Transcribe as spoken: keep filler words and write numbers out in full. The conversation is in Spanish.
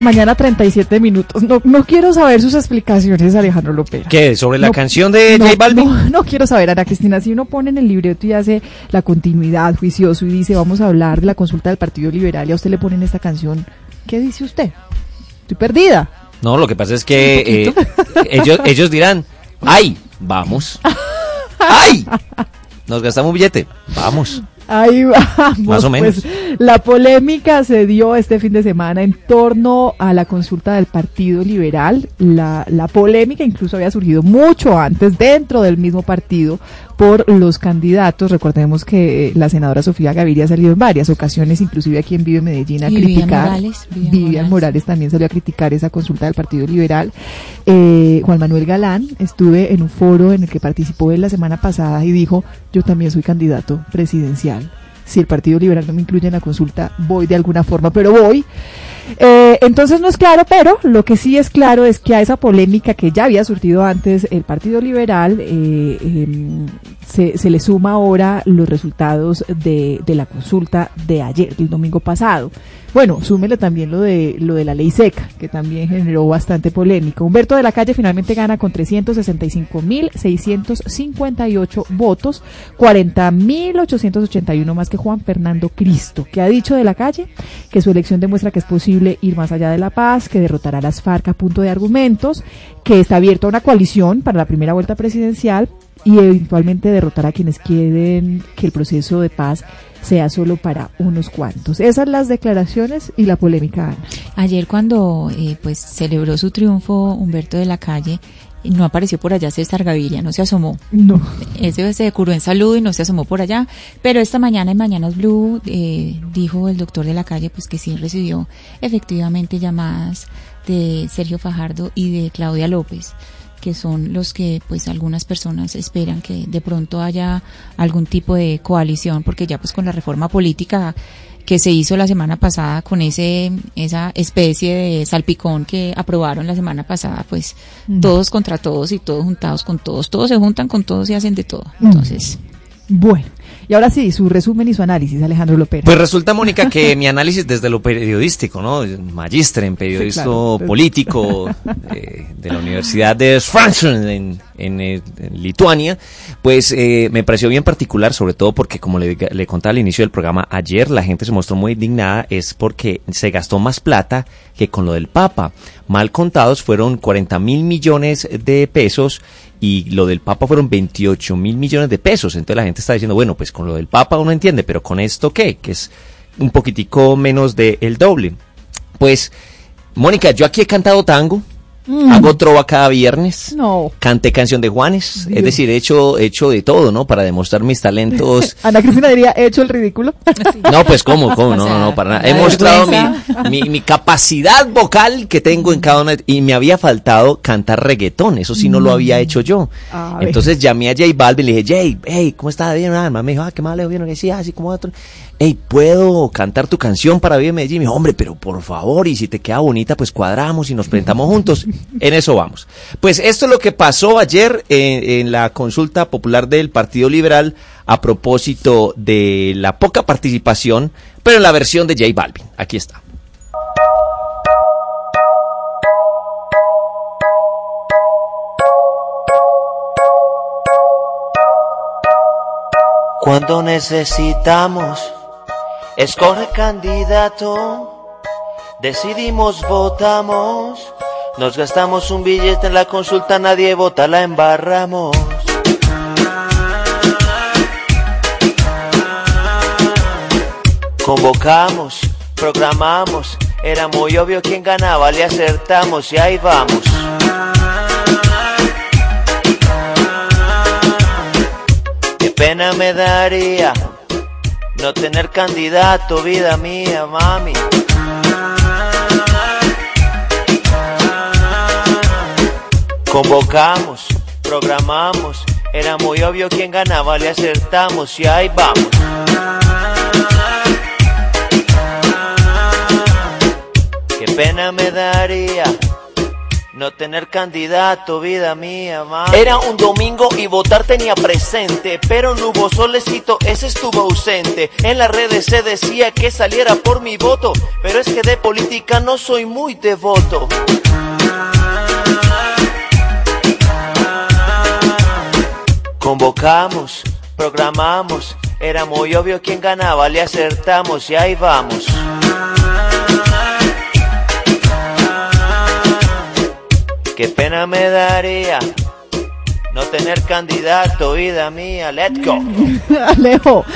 Mañana treinta y siete minutos. No, no quiero saber sus explicaciones, Alejandro Lopera. ¿Qué? ¿Sobre la no, canción de no, J Balvin? No, no quiero saber, Ana Cristina. Si uno pone en el libreto y hace la continuidad juicioso y dice vamos a hablar de la consulta del Partido Liberal y a usted le ponen esta canción, ¿qué dice usted? Estoy perdida. No, lo que pasa es que eh, ellos, ellos dirán, ¡ay! Vamos. ¡Ay! Nos gastamos un billete. Vamos. Ahí vamos. Más o menos. Pues, la polémica se dio este fin de semana en torno a la consulta del Partido Liberal. La, la polémica incluso había surgido mucho antes dentro del mismo partido por los candidatos. Recordemos que eh, la senadora Sofía Gaviria ha salido en varias ocasiones, inclusive aquí en Vive Medellín, a y criticar. Vivian Morales, Vivian Vivian Morales. Morales también salió a criticar esa consulta del Partido Liberal. Eh, Juan Manuel Galán, estuve en un foro en el que participó él la semana pasada y dijo, yo también soy candidato presidencial. Si el Partido Liberal no me incluye en la consulta, voy de alguna forma, pero voy. Eh, entonces no es claro, pero lo que sí es claro es que a esa polémica que ya había surtido antes el Partido Liberal, eh, eh, se, se le suma ahora los resultados de, de la consulta de ayer, el domingo pasado. Bueno, súmele también lo de lo de la ley seca, que también generó bastante polémica. Humberto de la Calle finalmente gana con trescientos sesenta y cinco mil seiscientos cincuenta y ocho votos, cuarenta mil ochocientos ochenta y uno más que Juan Fernando Cristo, que ha dicho de la Calle que su elección demuestra que es posible ir más allá de la paz, que derrotará a las FARC a punto de argumentos, que está abierto a una coalición para la primera vuelta presidencial y eventualmente derrotar a quienes quieren que el proceso de paz sea solo para unos cuantos. Esas las declaraciones y la polémica, Ana. Ayer cuando eh, pues celebró su triunfo Humberto de la Calle, no apareció por allá César Gaviria, no se asomó. No. Ese se curó en salud y no se asomó por allá, pero esta mañana en Mañanas Blue eh, dijo el doctor de la Calle pues que sí recibió efectivamente llamadas de Sergio Fajardo y de Claudia López, que son los que pues algunas personas esperan que de pronto haya algún tipo de coalición, porque ya pues con la reforma política que se hizo la semana pasada, con ese esa especie de salpicón que aprobaron la semana pasada, pues mm. todos contra todos y todos juntados con todos, todos se juntan con todos y hacen de todo. Entonces, mm. bueno, y ahora sí, su resumen y su análisis, Alejandro Lopera. Pues resulta, Mónica, que mi análisis desde lo periodístico, ¿no? Magíster en periodismo sí, claro. político eh, de la Universidad de Frankfurt en, en, en Lituania, pues eh, me pareció bien particular, sobre todo porque, como le, le contaba al inicio del programa, ayer la gente se mostró muy indignada, es porque se gastó más plata que con lo del Papa. Mal contados fueron cuarenta mil millones de pesos y lo del Papa fueron veintiocho mil millones de pesos. Entonces la gente está diciendo, bueno, pues con lo del Papa uno entiende, pero con esto ¿qué? Que es un poquitico menos de el doble. Pues, Mónica, yo aquí he cantado tango, mm. hago trova cada viernes, no. canté canción de Juanes, Dios. Es decir, he hecho, he hecho de todo, ¿no? Para demostrar mis talentos. Ana Cristina diría, he hecho el ridículo. No, pues cómo, cómo, no, no, no, para nada. He mostrado mi, mi, mi capacidad vocal que tengo en cada una, y me había faltado cantar reggaetón, eso sí no lo había hecho yo. A Entonces ver. llamé a J Balvin y le dije, J, hey, ¿cómo estás? Bien, nada más. Me dijo, ah, qué mal, le bien, que sí, así como otro. Hey, ¿puedo cantar tu canción para Vive Medellín? Me dijo, hombre, pero por favor, y si te queda bonita, pues cuadramos y nos presentamos juntos. En eso vamos. Pues esto es lo que pasó ayer en, en la consulta popular del Partido Liberal a propósito de la poca participación, pero en la versión de J Balvin. Aquí está. Cuando necesitamos escoger candidato, decidimos, votamos, nos gastamos un billete en la consulta, nadie vota, la embarramos. Convocamos, programamos, era muy obvio quién ganaba, le acertamos y ahí vamos. Qué pena me daría no tener candidato, vida mía, mami. Convocamos, programamos, era muy obvio quién ganaba, le acertamos y ahí vamos. Qué pena me daría no tener candidato, vida mía, madre. Era un domingo y votar tenía presente, pero no hubo solecito, ese estuvo ausente. En las redes se decía que saliera por mi voto, pero es que de política no soy muy devoto. Convocamos, programamos, era muy obvio quién ganaba, le acertamos y ahí vamos. Qué pena me daría no tener candidato, vida mía, let's go. Alejo.